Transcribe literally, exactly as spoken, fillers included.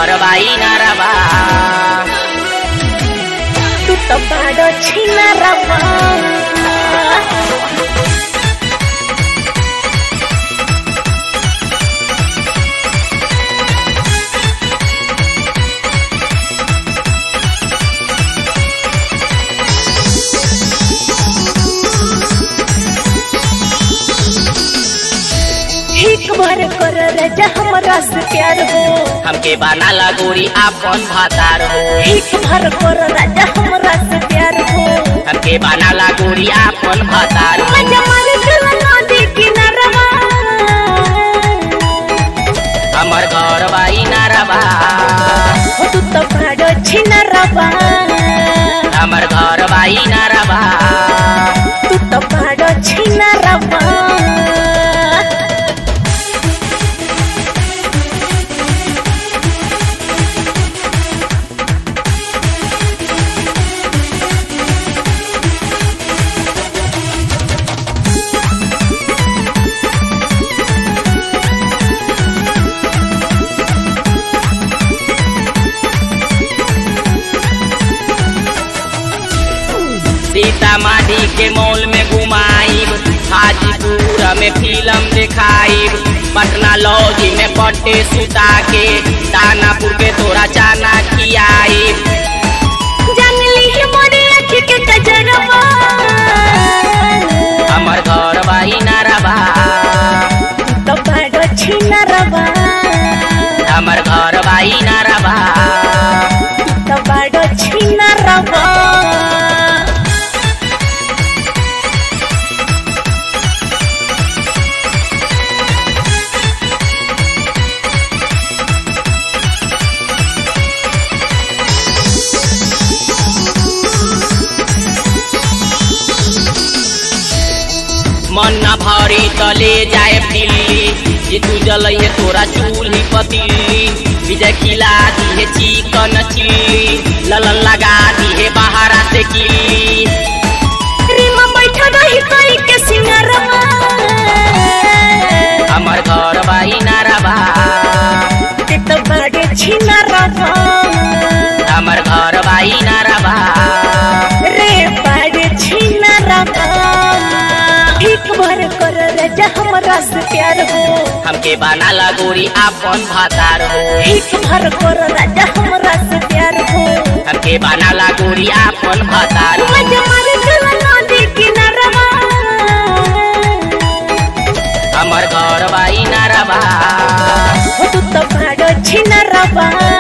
घर बाई नारबा तू तो बाड़ो छिनारबा एक बार कर राजा हमरा से प्यार हो हमके बाना लगोरी आपन भातार हो एक बार कर राजा हमरा से प्यार हो हमके बाना लगोरी आपन भातार हो मजा मार चल नदी किनारवा हमर घर बाई नारबा तू तो बाड़ो छिनारबा हमर घर बाई नारबा तू तो बाड़ो छिनारबा सीतामढ़ी के मॉल में घुमाइब हाजीपुर में फिल्म दिखाइब पटना लॉज में कटे सुता के दानापुर के तोरा चाना खियाइब जानली मोरे आँख के कजरवा हमर घर बाई नारबा तो बाड़ो छिनारबा हमर घर बाई नारबा तो बाड़ो छिनारबा मन न भरी तले जाए दिल्ली जे तू जलैहे तोरा चूल्ही पतीली विजय खिला दिहे चिकन चिल्ली ललन लगा दिहे बाहरा से किल्ली रीमा बैठा रही कोई के सिंगारवा हमर घर बाई नारबा ते तो बाड़े छिनारबा हमर घर बाई नारबा रे बाड़े छिनारबा एक बार कर राजा हमरा से प्यार हो हमके बाना लगोरी आपन भातार हो एक बार कर राजा हमरा से प्यार हो हमके बाना लगोरी आपन भातार हो मजा मार चल नदी किनारवा हमर घर बाई नारबा तू तो बाड़ो छिनारबा